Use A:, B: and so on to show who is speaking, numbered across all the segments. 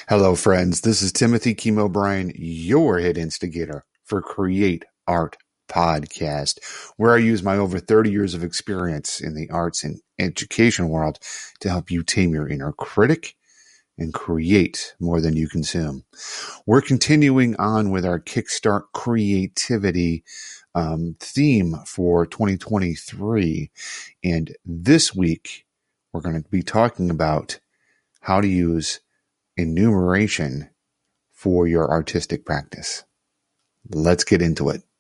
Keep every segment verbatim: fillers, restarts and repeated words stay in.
A: Hello, friends. This is Timothy Kim O'Brien, your head instigator for Create Art Podcast, where I use my over thirty years of experience in the arts and education world to help you tame your inner critic and create more than you consume. We're continuing on with our Kickstart Creativity um, theme for twenty twenty-three. And this week, we're going to be talking about how to use enumeration for your artistic practice. Let's get into it.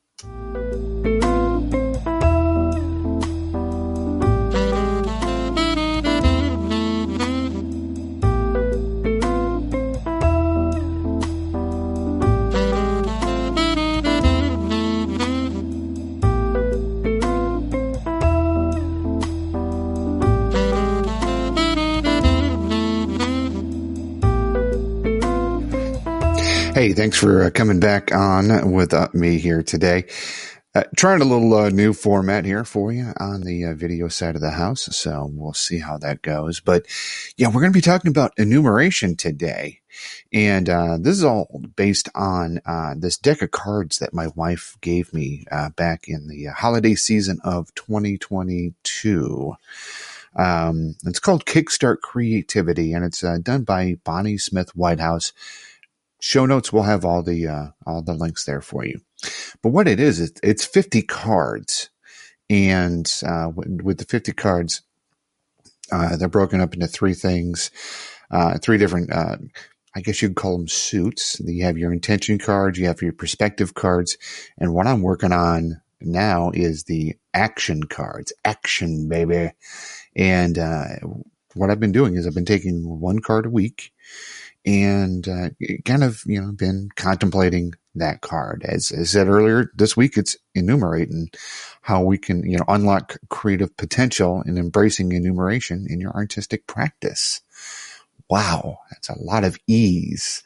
A: Hey, thanks for uh, coming back on with uh, me here today. Uh, trying a little uh, new format here for you on the uh, video side of the house, so we'll see how that goes. But yeah, we're going to be talking about enumeration today, and uh, this is all based on uh, this deck of cards that my wife gave me uh, back in the holiday season of twenty twenty-two. Um, it's called Kickstart Creativity, and it's uh, done by Bonnie Smith Whitehouse. Show notes will have all the uh, all the links there for you. But what it is, it's, it's fifty cards, and uh, with the fifty cards, uh, they're broken up into three things, uh, three different. Uh, I guess you'd call them suits. You have your intention cards, you have your perspective cards, and what I'm working on now is the action cards. Action, baby! And uh, what I've been doing is I've been taking one card a week. And uh, kind of, you know, been contemplating that card. As I said earlier, this week it's enumerating how we can, you know, unlock creative potential and embracing enumeration in your artistic practice. Wow, that's a lot of ease.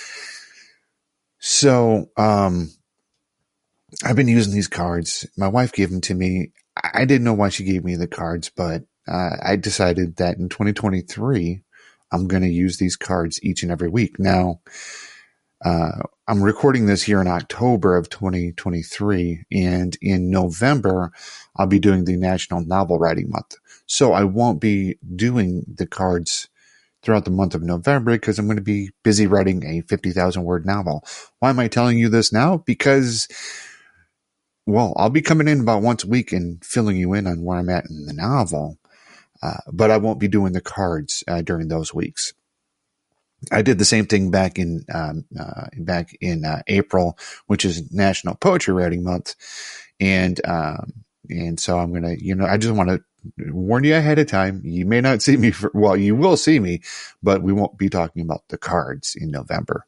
A: So, um, I've been using these cards. My wife gave them to me. I didn't know why she gave me the cards, but uh, I decided that in twenty twenty-three, I'm going to use these cards each and every week. Now, uh, I'm recording this here in October of twenty twenty-three, and in November, I'll be doing the National Novel Writing Month. So I won't be doing the cards throughout the month of November because I'm going to be busy writing a fifty thousand word novel. Why am I telling you this now? Because, well, I'll be coming in about once a week and filling you in on where I'm at in the novel. Uh, but I won't be doing the cards uh, during those weeks. I did the same thing back in um, uh, back in uh, April, which is National Poetry Writing Month, and um, and so I'm gonna, you know, I just want to warn you ahead of time. You may not see me for, well, you will see me, but we won't be talking about the cards in November.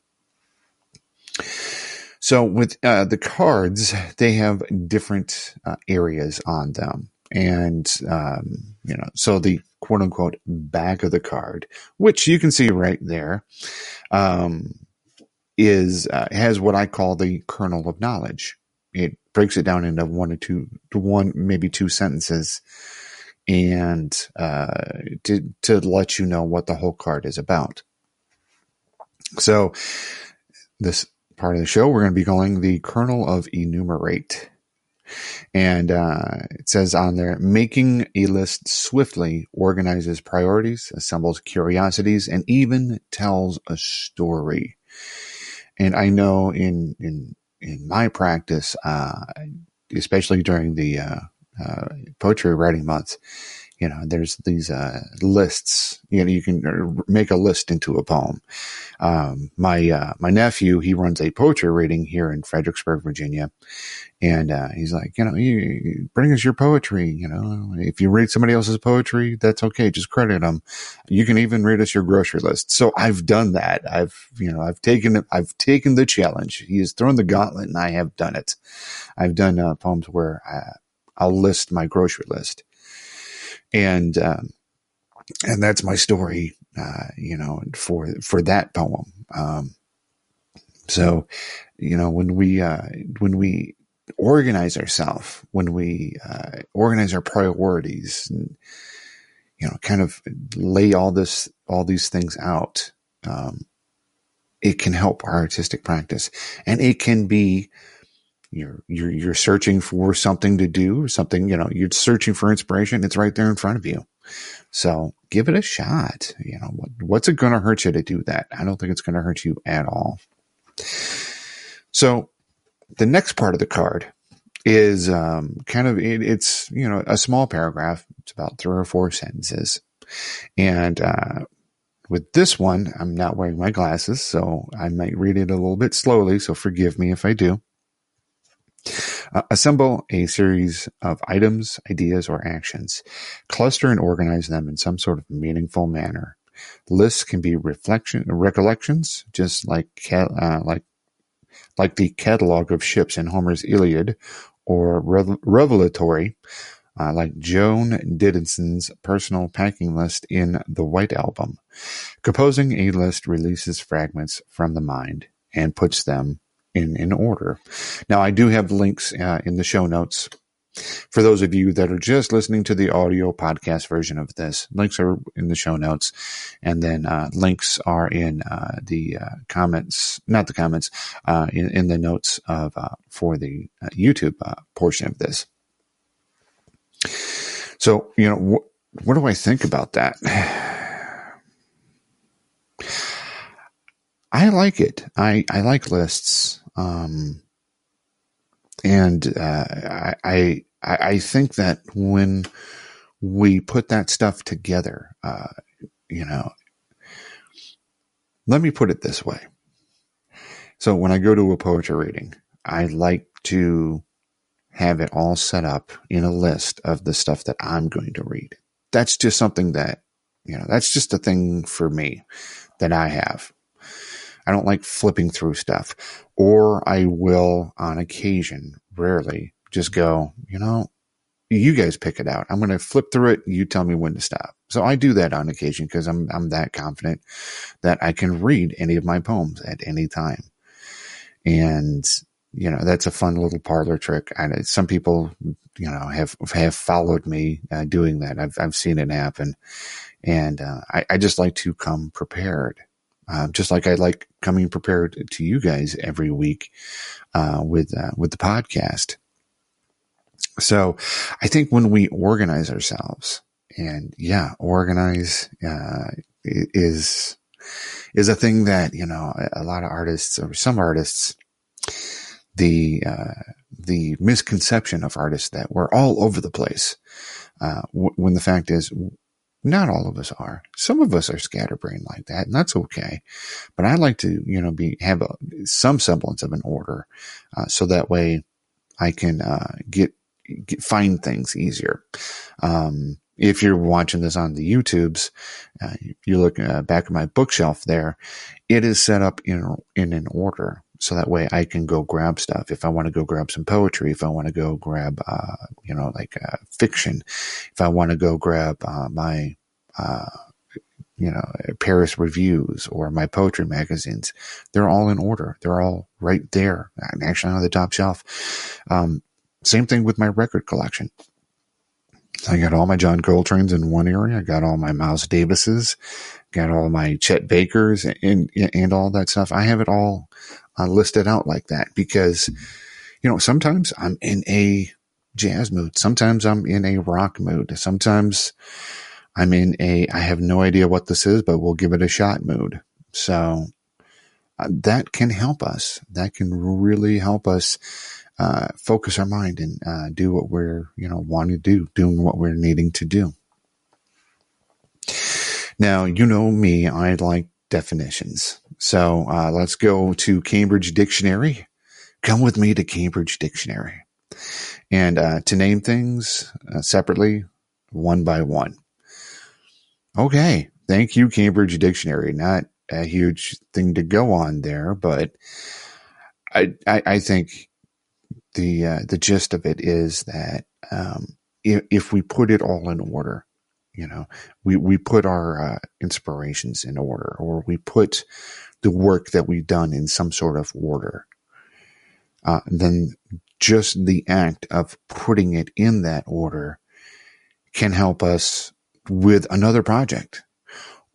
A: So with uh, the cards, they have different uh, areas on them. And, um, you know, so the quote unquote back of the card, which you can see right there, um, is, uh, has what I call the kernel of knowledge. It breaks it down into one or two, to one, maybe two sentences, and, uh, to, to let you know what the whole card is about. So this part of the show, we're going to be calling the kernel of enumerate. And uh, it says on there, making a list swiftly organizes priorities, assembles curiosities, and even tells a story. And I know in in in my practice, uh, especially during the uh, uh, poetry writing months, you know, there's these uh, lists. You know, you can make a list into a poem. Um, my uh, my nephew, he runs a poetry reading here in Fredericksburg, Virginia. And, uh, he's like, you know, you bring us your poetry. You know, if you read somebody else's poetry, that's okay. Just credit them. You can even read us your grocery list. So I've done that. I've, you know, I've taken, I've taken the challenge. He has thrown the gauntlet and I have done it. I've done uh, poems where I, I'll list my grocery list. And, um, and that's my story, uh, you know, for, for that poem. Um, so, you know, when we, uh, when we, organize ourselves, when we uh, organize our priorities, and, you know, kind of lay all this, all these things out, um, it can help our artistic practice. And it can be, you're, you're, you're searching for something to do, something, you know, you're searching for inspiration. It's right there in front of you. So give it a shot. You know, what, what's it going to hurt you to do that? I don't think it's going to hurt you at all. So the next part of the card is um, kind of, it, it's, you know, a small paragraph. It's about three or four sentences. And uh, with this one, I'm not wearing my glasses, so I might read it a little bit slowly, so forgive me if I do. Uh, assemble a series of items, ideas, or actions. Cluster and organize them in some sort of meaningful manner. Lists can be reflection, recollections, just like uh, like like the catalog of ships in Homer's Iliad, or revel- revelatory, uh, like Joan Dickinson's personal packing list in The White Album. Composing a list releases fragments from the mind and puts them in, in order. Now, I do have links uh, in the show notes. For those of you that are just listening to the audio podcast version of this, links are in the show notes. And then uh, links are in uh, the uh, comments, not the comments, uh, in, in the notes of uh, for the uh, YouTube uh, portion of this. So, you know, wh- what do I think about that? I like it. I, I like lists. Um, and uh, I, I I think that when we put that stuff together, uh, you know, let me put it this way. So when I go to a poetry reading, I like to have it all set up in a list of the stuff that I'm going to read. That's just something that, you know, that's just a thing for me that I have. I don't like flipping through stuff, or I will on occasion, rarely, just go, you know, you guys pick it out. I'm going to flip through it. You tell me when to stop. So I do that on occasion because I'm, I'm that confident that I can read any of my poems at any time. And, you know, that's a fun little parlor trick. And some people, you know, have, have followed me uh, doing that. I've, I've seen it happen. And uh, I, I just like to come prepared. Uh, just like I like coming prepared to you guys every week uh, with uh, with the podcast. So I think when we organize ourselves, and yeah, organize uh, is is a thing that, you know, a lot of artists, or some artists, the uh, the misconception of artists that we're all over the place, uh, w- when the fact is, not all of us are. Some of us are scatterbrained like that, and that's okay. But I like to, you know, be have a, some semblance of an order, uh, so that way I can uh, get, get find things easier. Um, if you're watching this on the YouTubes, uh, if you look uh, back at my bookshelf there, it is set up in in an order, so that way I can go grab stuff. If I want to go grab some poetry, if I want to go grab, uh, you know, like uh, fiction, if I want to go grab uh, my, uh, you know, Paris reviews or my poetry magazines, they're all in order. They're all right there, actually on the top shelf. Um, same thing with my record collection. I got all my John Coltrane's in one area. I got all my Miles Davises, got all my Chet Bakers, and and all that stuff. I have it all uh, listed out like that because, you know, sometimes I'm in a jazz mood. Sometimes I'm in a rock mood. Sometimes I'm in a, I have no idea what this is, but we'll give it a shot mood. So uh, that can help us. That can really help us uh, focus our mind and uh, do what we're, you know, wanting to do, doing what we're needing to do. Now, you know me, I like definitions. So uh, let's go to Cambridge Dictionary. Come with me to Cambridge Dictionary. And uh, to name things uh, separately, one by one. Okay, thank you, Cambridge Dictionary. Not a huge thing to go on there, but I, I, I think the uh, the gist of it is that um, if, if we put it all in order, you know, we, we put our uh, inspirations in order, or we put the work that we've done in some sort of order, uh, then just the act of putting it in that order can help us with another project,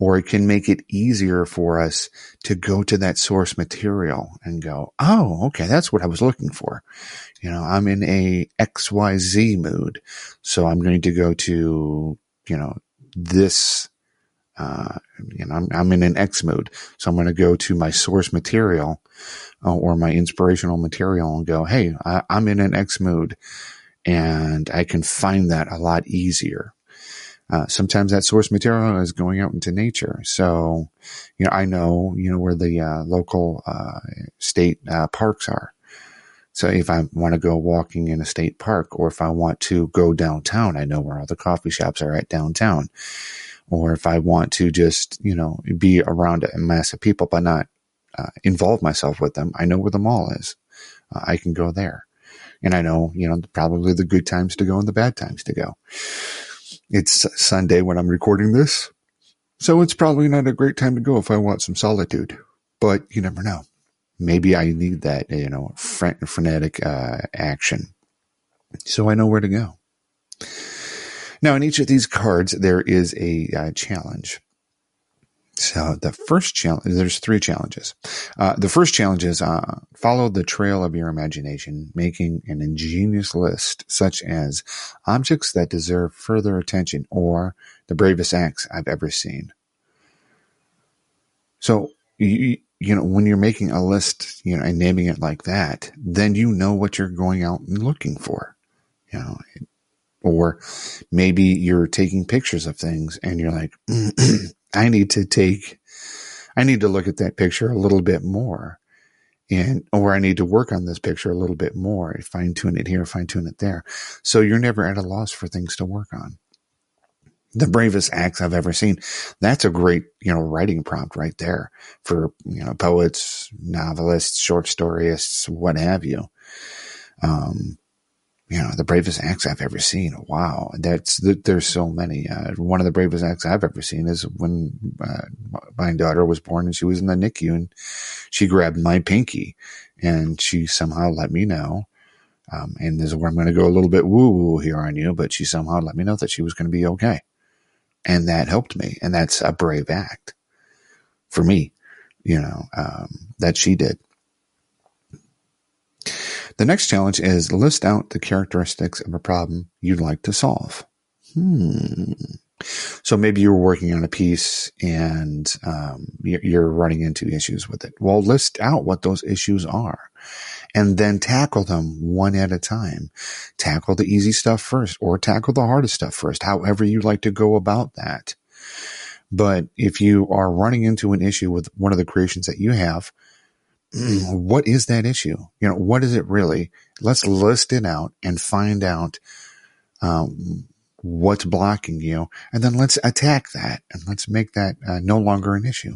A: or it can make it easier for us to go to that source material and go, oh, okay, that's what I was looking for. You know, I'm in a X Y Z mood, so I'm going to go to, you know, this, uh, you know, I'm, I'm in an X mood, so I'm going to go to my source material uh, or my inspirational material and go, hey, I, I'm in an X mood, and I can find that a lot easier. Uh, sometimes that source material is going out into nature. So, you know, I know, you know, where the uh, local uh, state uh, parks are. So if I want to go walking in a state park, or if I want to go downtown, I know where all the coffee shops are at downtown. Or if I want to just, you know, be around a mass of people but not uh, involve myself with them, I know where the mall is. Uh, I can go there. And I know, you know, probably the good times to go and the bad times to go. It's Sunday when I'm recording this, so it's probably not a great time to go if I want some solitude. But you never know. Maybe I need that, you know, frenetic uh, action. So I know where to go. Now, in each of these cards, there is a uh, challenge. So the first challenge, there's three challenges. Uh, the first challenge is uh, follow the trail of your imagination, making an ingenious list, such as objects that deserve further attention or the bravest acts I've ever seen. So, you, you know, when you're making a list, you know, and naming it like that, then you know what you're going out and looking for, you know. Or maybe you're taking pictures of things and you're like, I need to take, I need to look at that picture a little bit more, and, or I need to work on this picture a little bit more, fine tune it here, fine tune it there. So you're never at a loss for things to work on. The bravest acts I've ever seen. That's a great, you know, writing prompt right there for, you know, poets, novelists, short storyists, what have you. Um, You know, the bravest acts I've ever seen. Wow. That's, there's so many. Uh, one of the bravest acts I've ever seen is when uh, my daughter was born and she was in the N I C U, and she grabbed my pinky and she somehow let me know. Um, and this is where I'm going to go a little bit woo woo here on you, but she somehow let me know that she was going to be okay. And that helped me. And that's a brave act for me, you know, um, that she did. The next challenge is list out the characteristics of a problem you'd like to solve. Hmm. So maybe you're working on a piece and um, you're running into issues with it. Well, list out what those issues are and then tackle them one at a time. Tackle the easy stuff first, or tackle the hardest stuff first, however you like to go about that. But if you are running into an issue with one of the creations that you have, what is that issue? You know, what is it really? Let's list it out and find out um, what's blocking you, and then let's attack that, and let's make that uh, no longer an issue.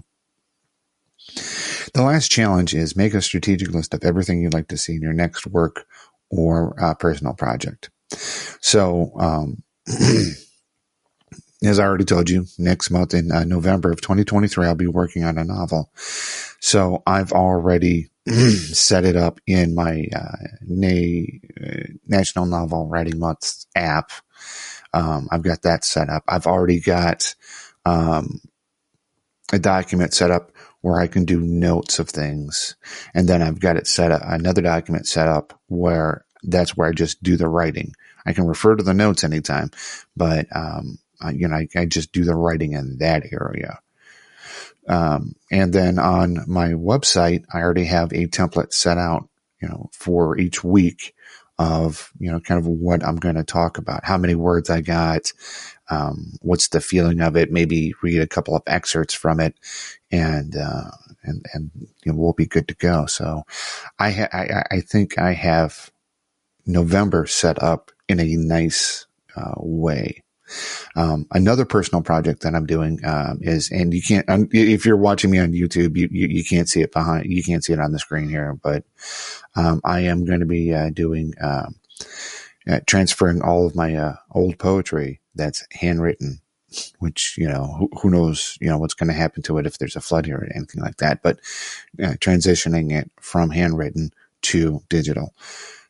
A: The last challenge is make a strategic list of everything you'd like to see in your next work or uh, personal project. So, um, as I already told you, next month in uh, November of twenty twenty-three, I'll be working on a novel. So I've already set it up in my uh, Na- uh, National Novel Writing Month app. Um, I've got that set up. I've already got um, a document set up where I can do notes of things. And then I've got it set up, another document set up where that's where I just do the writing. I can refer to the notes anytime, but um, I, you know, I, I just do the writing in that area. Um, and then on my website, I already have a template set out, you know, for each week of, you know, kind of what I'm going to talk about, how many words I got, um, what's the feeling of it, maybe read a couple of excerpts from it, and, uh, and, and, you know, we'll be good to go. So I, ha- I, I think I have November set up in a nice, uh, way. Um, another personal project that I'm doing, um, is, and you can't, um, if you're watching me on YouTube, you, you, you can't see it behind, you can't see it on the screen here, but, um, I am going to be, uh, doing, um, uh, transferring all of my, uh, old poetry that's handwritten, which, you know, who, who knows, you know, what's going to happen to it if there's a flood here or anything like that, but uh, transitioning it from handwritten to digital.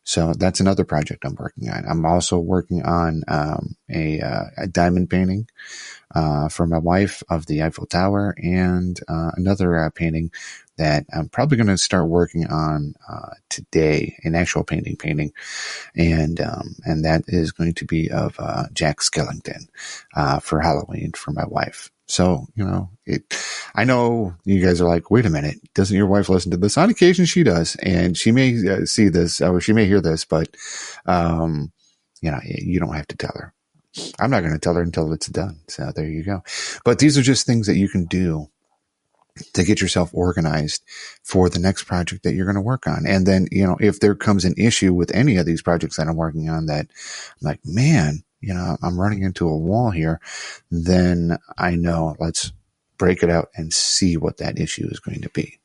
A: So that's another project I'm working on. I'm also working on um, a, uh, a diamond painting uh, for my wife of the Eiffel Tower, and uh, another uh, painting that I'm probably going to start working on uh, today, an actual painting painting. And, um, and that is going to be of, uh, Jack Skellington, uh, for Halloween for my wife. So, you know, it, I know you guys are like, wait a minute, doesn't your wife listen to this? On occasion she does, and she may uh, see this, or she may hear this, but, um, you know, you don't have to tell her. I'm not going to tell her until it's done. So there you go. But these are just things that you can do to get yourself organized for the next project that you're going to work on. And then, you know, if there comes an issue with any of these projects that I'm working on that I'm like, man, you know, I'm running into a wall here, then I know, let's break it out and see what that issue is going to be.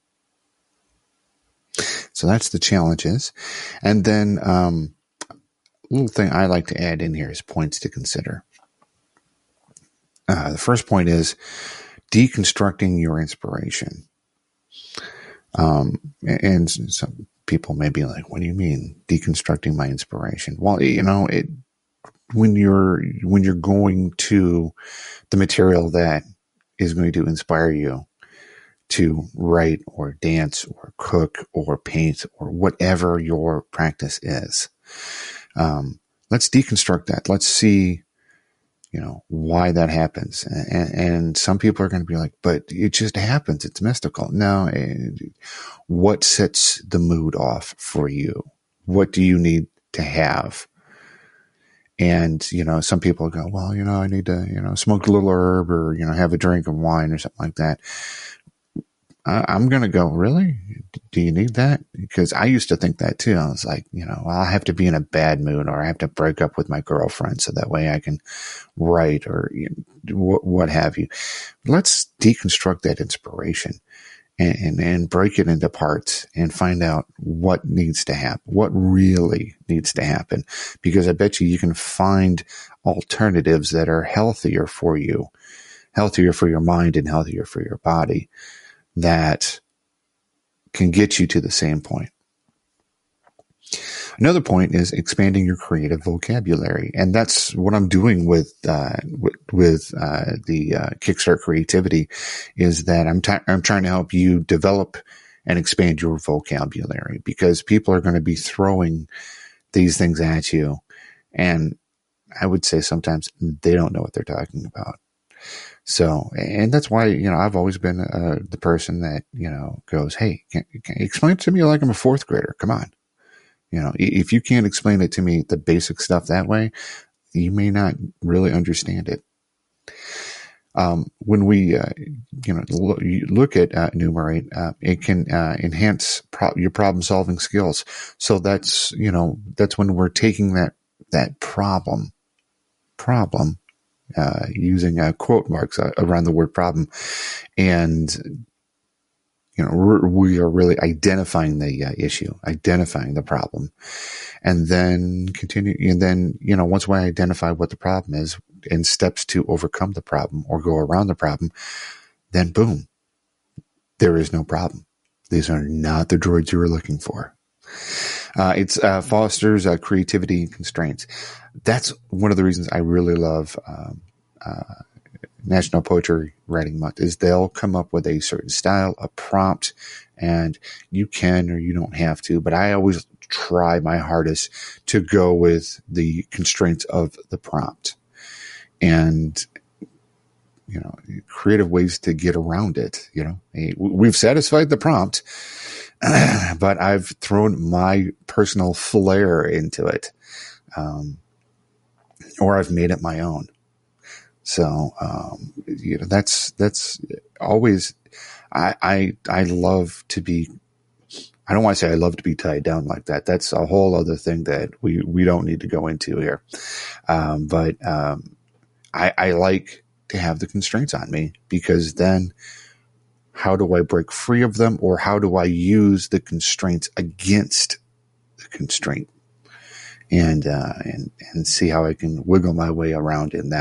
A: So that's the challenges. And then, um, a little thing I like to add in here is points to consider. Uh, the first point is deconstructing your inspiration. Um, and some people may be like, what do you mean deconstructing my inspiration? Well, you know, it, when you're, when you're going to the material that is going to inspire you to write or dance or cook or paint or whatever your practice is, um, let's deconstruct that. Let's see, you know, why that happens. And, and some people are going to be like, but it just happens. It's mystical. No, it, what sets the mood off for you? What do you need to have? And, you know, some people go, well, you know, I need to, you know, smoke a little herb or, you know, have a drink of wine or something like that. I, I'm going to go, really? Do you need that? Because I used to think that too. I was like, you know, well, I have to be in a bad mood or I have to break up with my girlfriend so that way I can write or you know, what, what have you. Let's deconstruct that inspiration and, and, and break it into parts and find out what needs to happen, what really needs to happen. Because I bet you you can find alternatives that are healthier for you, healthier for your mind and healthier for your body, that can get you to the same point. Another point is expanding your creative vocabulary. And that's what I'm doing with, uh, with, with uh, the uh, Kickstart Creativity, is that I'm, t- I'm trying to help you develop and expand your vocabulary, because people are going to be throwing these things at you. And I would say sometimes they don't know what they're talking about. So, and that's why, you know, I've always been uh, the person that, you know, goes, hey, can, can you explain it to me like I'm a fourth grader. Come on. You know, if you can't explain it to me, the basic stuff that way, you may not really understand it. Um, when we, uh, you know, look, look at uh, Enumerate, uh, it can uh, enhance pro- your problem solving skills. So that's, you know, that's when we're taking that, that problem, problem, Uh, using uh, quote marks uh, around the word problem. And, you know, we're, we are really identifying the uh, issue, identifying the problem, and then continue. And then, you know, once we identify what the problem is and steps to overcome the problem or go around the problem, then boom, there is no problem. These are not the droids you were looking for. Uh, it's uh, fosters uh, creativity and constraints. That's one of the reasons I really love um, uh, National Poetry Writing Month, is they'll come up with a certain style, a prompt, and you can or you don't have to. But I always try my hardest to go with the constraints of the prompt, and you know, creative ways to get around it. You know, we've satisfied the prompt, but I've thrown my personal flair into it, um, or I've made it my own. So, um, you know, that's, that's always, I, I, I love to be, I don't want to say I love to be tied down like that. That's a whole other thing that we, we don't need to go into here. Um, but, um, I, I like to have the constraints on me, because then how do I break free of them, or how do I use the constraints against the constraint, and, uh, and, and see how I can wiggle my way around in that.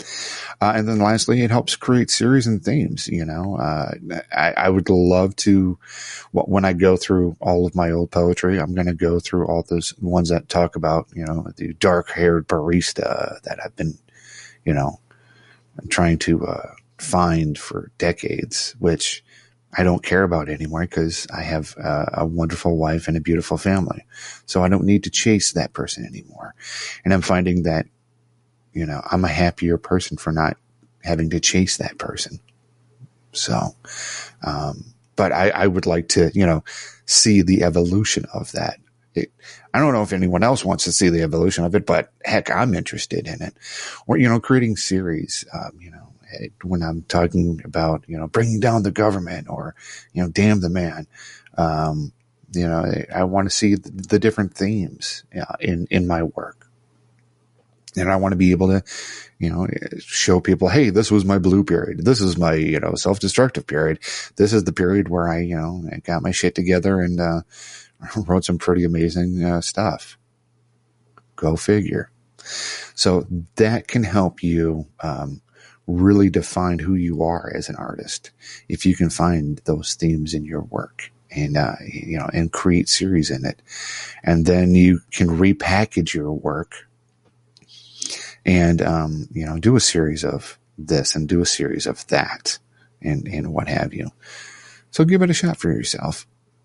A: Uh, and then lastly, it helps create series and themes. You know, uh, I, I would love to, when I go through all of my old poetry, I'm going to go through all those ones that talk about, you know, the dark haired barista that I've been, you know, trying to uh, find for decades, which I don't care about anymore because I have uh, a wonderful wife and a beautiful family. So I don't need to chase that person anymore. And I'm finding that, you know, I'm a happier person for not having to chase that person. So, um, but I, I would like to, you know, see the evolution of that. It, I don't know if anyone else wants to see the evolution of it, but heck, I'm interested in it. Or, you know, creating series, um, you know, when I'm talking about, you know, bringing down the government or, you know, damn the man. Um, you know, I want to see the, the different themes uh, in, in my work. And I want to be able to, you know, show people, hey, this was my blue period. This is my, you know, self-destructive period. This is the period where I, you know, I got my shit together and, uh, wrote some pretty amazing uh, stuff. Go figure. So that can help you, um, really define who you are as an artist. If you can find those themes in your work and, uh, you know, and create series in it. And then you can repackage your work and, um, you know, do a series of this and do a series of that and, and what have you. So give it a shot for yourself.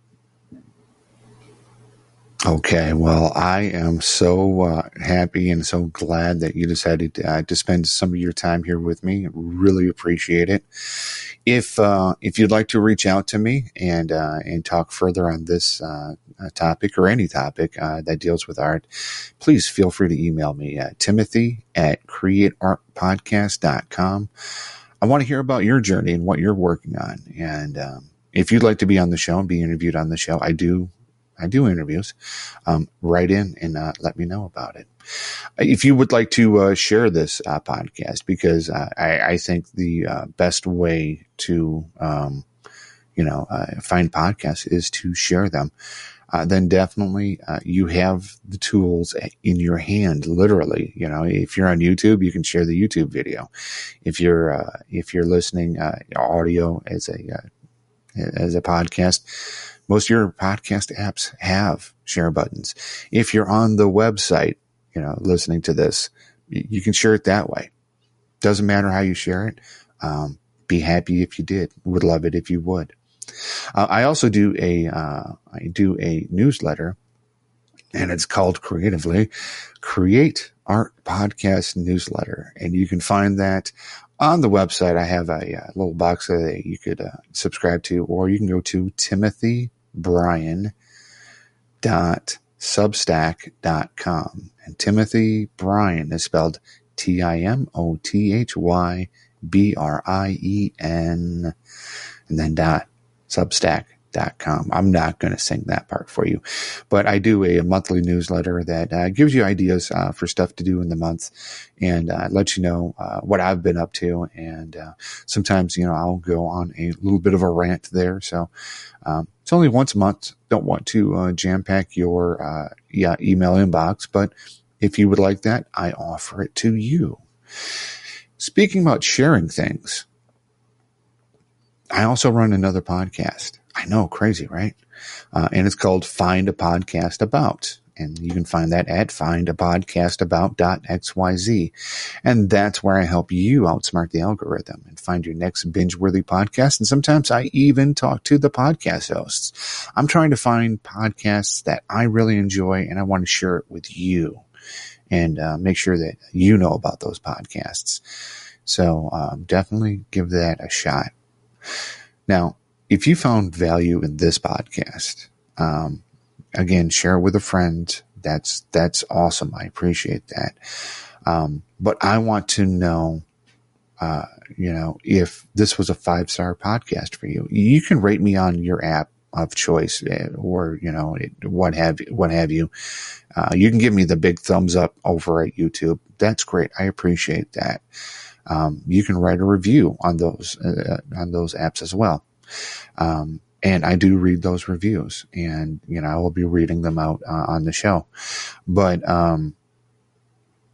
A: Okay, well, I am so uh, happy and so glad that you decided uh, to spend some of your time here with me. Really appreciate it. If uh, if you'd like to reach out to me and uh, and talk further on this uh, topic or any topic uh, that deals with art, please feel free to email me at Timothy at create art podcast dot com. I want to hear about your journey and what you're working on. And um, if you'd like to be on the show and be interviewed on the show, I do. I do interviews. Um, write in and uh, let me know about it. If you would like to uh, share this uh, podcast, because uh, I, I think the uh, best way to, um, you know, uh, find podcasts is to share them. Uh, then definitely uh, you have the tools in your hand, literally. You know, if you're on YouTube, you can share the YouTube video. If you're uh, if you're listening uh, audio as a uh, as a podcast. Most of your podcast apps have share buttons. If you're on the website, you know, listening to this, you can share it that way. Doesn't matter how you share it. Um, be happy if you did. Would love it if you would. Uh, I also do a, uh, I do a newsletter, and it's called Creatively Create Art Podcast Newsletter. And you can find that on the website. I have a, a little box that you could uh, subscribe to, or you can go to Timothy Bryan dot substack dot com. And Timothy Bryan is spelled T I M O T H Y B R I E N and then dot substack dot com. I'm not going to sing that part for you, but I do a, a monthly newsletter that uh, gives you ideas uh, for stuff to do in the month and uh, lets you know uh, what I've been up to. And uh, sometimes, you know, I'll go on a little bit of a rant there. So um, it's only once a month. Don't want to uh, jam pack your uh, yeah, email inbox, but if you would like that, I offer it to you. Speaking about sharing things, I also run another podcast. I know, crazy, right? Uh, and it's called Find a Podcast About. And you can find that at find a podcast about dot x y z. And that's where I help you outsmart the algorithm and find your next binge-worthy podcast. And sometimes I even talk to the podcast hosts. I'm trying to find podcasts that I really enjoy, and I want to share it with you and uh, make sure that you know about those podcasts. So um, definitely give that a shot. Now, if you found value in this podcast, um, again, share it with a friend. That's, that's awesome. I appreciate that. Um, but I want to know, uh, you know, if this was a five-star podcast for you. You can rate me on your app of choice or, you know, what have, what have you. Uh, you can give me the big thumbs up over at YouTube. That's great. I appreciate that. Um, you can write a review on those, uh, on those apps as well. Um, and I do read those reviews, and, you know, I will be reading them out uh, on the show. But, um,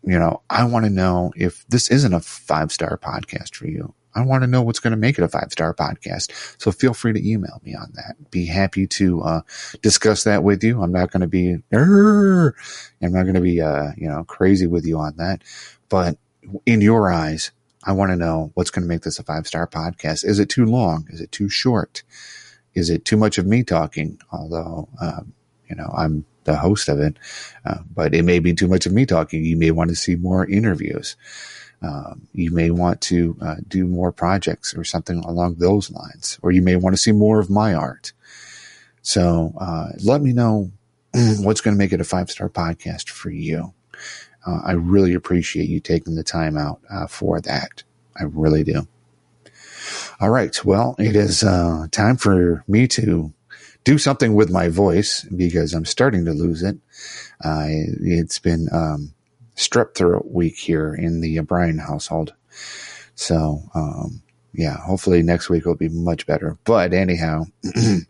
A: you know, I want to know if this isn't a five-star podcast for you. I want to know what's going to make it a five-star podcast. So feel free to email me on that. Be happy to uh, discuss that with you. I'm not going to be, I'm not going to be, uh, you know, crazy with you on that. But in your eyes, I want to know what's going to make this a five-star podcast. Is it too long? Is it too short? Is it too much of me talking? Although, um, you know, I'm the host of it, uh, but it may be too much of me talking. You may want to see more interviews. Um, you may want to uh, do more projects or something along those lines, or you may want to see more of my art. So uh, let me know what's going to make it a five-star podcast for you. Uh, I really appreciate you taking the time out uh, for that. I really do. All right. Well, it is uh, time for me to do something with my voice because I'm starting to lose it. Uh, it's been um, strep throat week here in the O'Brien household. So, um, yeah, hopefully next week will be much better. But anyhow, I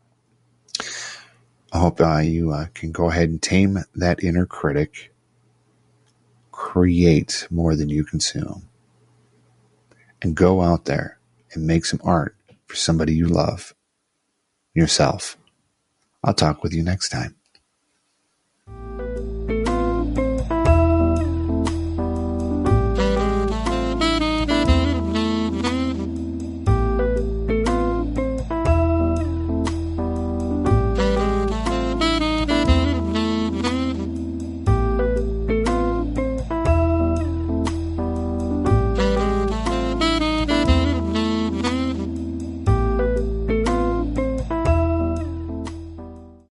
A: hope uh, you uh, can go ahead and tame that inner critic. Create more than you consume. And go out there and make some art for somebody you love. Yourself. I'll talk with you next time.